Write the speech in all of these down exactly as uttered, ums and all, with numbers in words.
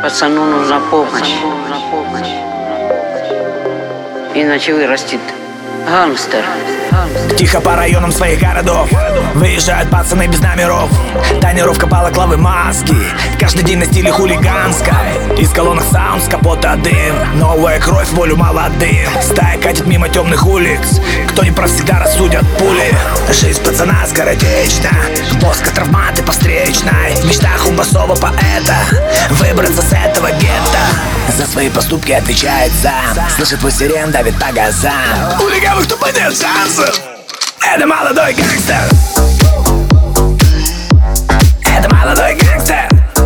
Пацану нужна помощь, иначе вырастет гангстер. Тихо по районам своих городов выезжают пацаны без номеров. Тонировка балаклавы, маски, каждый день на стиле хулиганской. Из колонок саунд, с капота дым, новая кровь, волю молодым. Стая катит мимо темных улиц, кто не прав, всегда рассудят пули. Жизнь пацана скоротечна, плоско травматы по встречной. В мечтах у басового поэта выбраться с этого гетто. За свои поступки отвечает сам, слышит твой сирен, давит по газам. У легавых тупо нет шансов. Это молодой гангстер. Это молодой гангстер.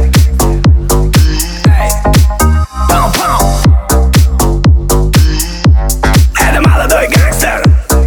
Эй. Пау-пау. Это молодой гангстер.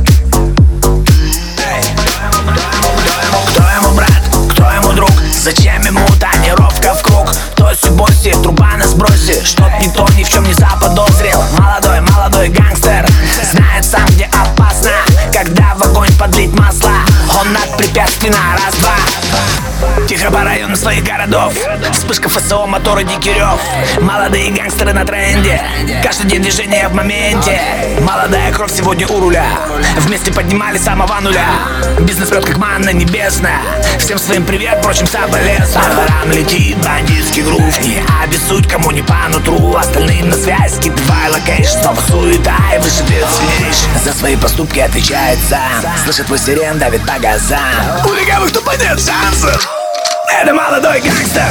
Эй. Кто ему брат, кто ему друг? Зачем ему тонировка в круг? Тоси-боси, труба на сбросе, чтоб никто ни в чем не заподозрил. Молодой, молодой гангстер знает сам, где опасно, когда в огонь подлить масло. Он над препятствий на раз-два. Тихо по району своих городов, вспышка ФСО, моторы, дикий рев. Молодые гангстеры на тренде, каждый день движение в моменте. Молодая кровь сегодня у руля, вместе поднимали с самого нуля. Бизнес прет как манна небесная, всем своим привет, впрочем, соболезную. По дворам летит бандитский грув, не обессудь, кому не по нутру. Остальным на связь, скидывай локейшн, снова суета и выживет сильнейший. За свои поступки отвечает сам, слышит твой сирен, давит по газам. У легавых тупо нет шансов. Это молодой гангстер.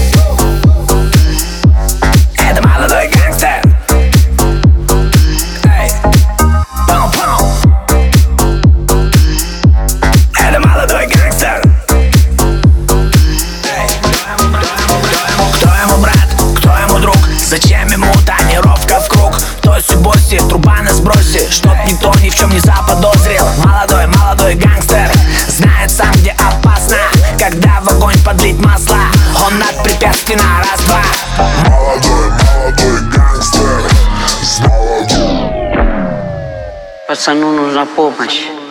Это молодой гангстер. Эй. Пау-пау. Это молодой гангстер. Эй. Кто ему брат, кто ему друг? Зачем ему тонировка в круг? Тоси-боси, труба на сбросе, чтоб никто ни в чем не заподозрил. Молодой, молодой гангстер знает сам, где опасно, когда в огонь подлить масло. Он над препятствий на раз-два. Молодой, молодой гангстер. Пацану нужна помощь.